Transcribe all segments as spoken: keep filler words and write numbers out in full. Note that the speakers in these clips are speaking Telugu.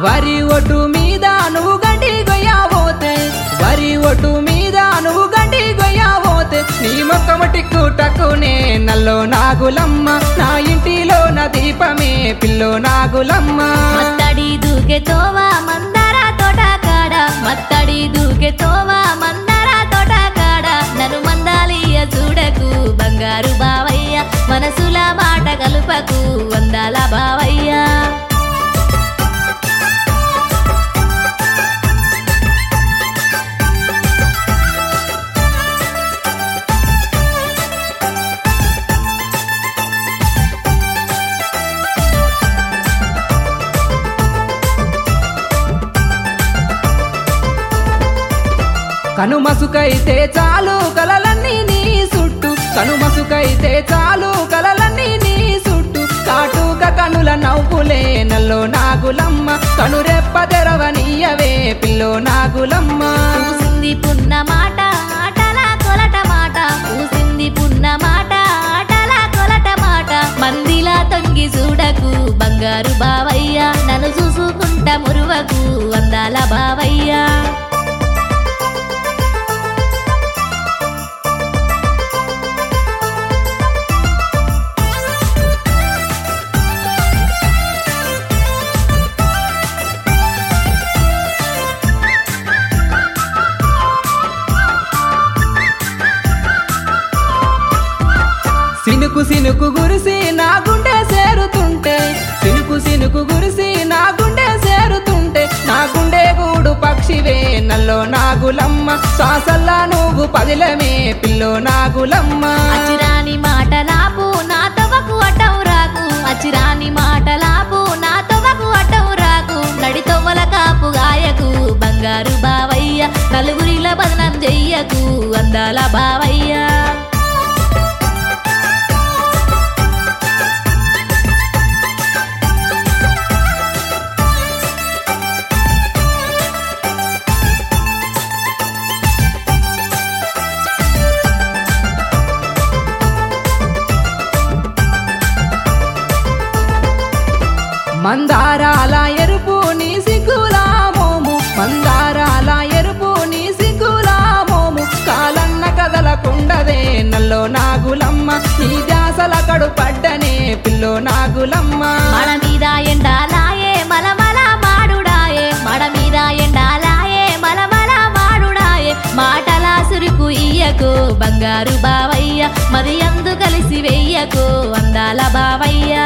వరి ఒడ్డు మీద నువ్వు గంటి గొయ్యబోతే వరి ఒడ్డు మీద నువ్వు గంటి గొయ్యబోతే నీ మొక్కమ టిక్కు టక్కునే నల్లో నాగులమ్మ నా ఇంటిలో నా దీపమే పిల్లో నాగులమ్మ మత్తడి దూకే తోవా మందార తోట కాడ మత్తడి దూకే తోవా మందార తోట కాడ నన్ను మందాలియ చూడకు బంగారు బావయ్య మనసుల మాట కలుపకు వందాల బావయ్య కనుమసుకైతే చాలు కలలన్నీ నీ చుట్టూ కనుమసుకైతే చాలు కలలన్నీ నీ చుట్టూ కాటుక కనుల నవ్వులే నల్లో నాగులమ్మ కనురెప్ప తెరవనీయవే పిల్లో నాగులమ్మ పూసింది పున్న మాట ఆటల కొలట మాట పూసింది పున్న మాట ఆటల కొలట మాట మందిలా తొంగి చూడకు బంగారు బావయ్య నన్ను చూసుకుంటా మురువకు వందాల బావయ్య సినుకు సినుకు గురిసి నా గుండె సేరుతుంటే సినుకు సినుకు గురిసి నా గుండె సేరుతుంటే నా గుండె గూడు పక్షివే నల్లో నాగులమ్మ శ్వాసల్లా నువ్వు పదిలమే పిల్లో నాగులమ్మ అచిరాని మాటలాపు నా తవకు అటవు రాకు అచిరాని మాటలాపు నా తవకు అటవు రాకు నడి తొవ్వల కాపు గాయకు బంగారు బావయ్య నలుగురిల బదనం చెయ్యకు అందాల బావయ్య మందారాల ఎరుపు నీ సిగ్గుల మోము మందారాల ఎరుపు నీ సిగ్గుల మోము కాలన్న కదలకుండదే నల్లో నాగులమ్మ నీ దాసల కడు పడ్డనే పిల్లో నాగులమ్మ మడ మీద ఎండాలాయే మలమల మాడుడాయే మడ మీద ఎండాలాయే మలమల మాడుడాయే మాటల సురుకు ఇయ్యకు బంగారు బావయ్య మది అందు కలిసి వెయ్యకు అందాల బావయ్య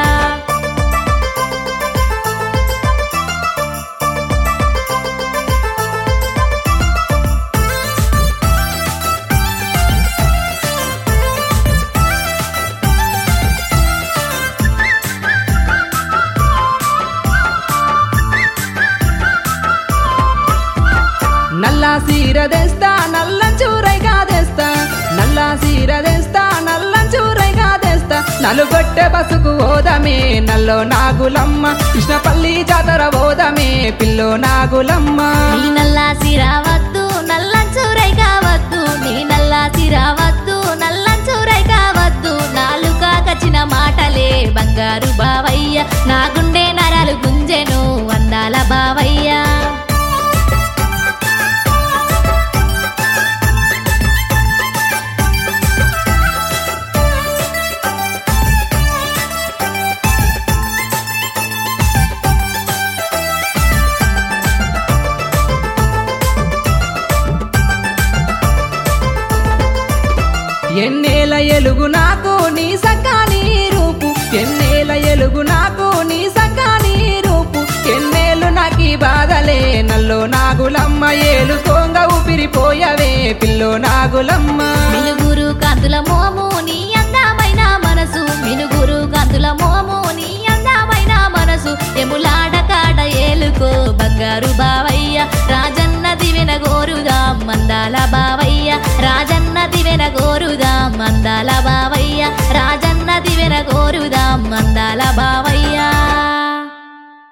నల్లా సీర తెస్తా నల్లం చూరైగా తెస్తా నల్లా సీర తెస్తా నల్లం చూరైగా తెస్తా నలుగొట్టె బసుకు ఓదమే నల్లో నాగులమ్మ కృష్ణపల్లి జాతర ఓదమే పిల్లో నాగులమ్మ నీ నల్లా సిరావద్దు నల్లం చూరై కావద్దు నీ నల్లా సిరావద్దు నల్లం చూరై కావద్దు నాలుక కచిన మాటలే బంగారు బావయ్య నా గుండె నరాలు గుంజెను అందాల బావయ్య ఎన్నేల ఎలుగు నాకు నీ సకాని రూపు ఎన్నేల ఎలుగు నాకు నీ సకాని రూపు ఎన్నేళ్ళు నాకి బాధలే నల్లో నాగులమ్మ ఏలు కొంగ ఊపిరిపోయవే పిల్లో నాగులమ్మ మినుగురు కాంతుల మోము నీ అందమైన మనసు మినుగురు కాంతుల మోము నీ అందమైన మనసు ఎములాడ కాడ ఏలుకో బంగారు బావయ్య రాజన్న దివెన గోరుదాం మందాల బావయ్య రాజన్న దివెన గోరుదాం మందాల బావయ్య రాజన్న దివెన గోరుదాం మందాల బావయ్య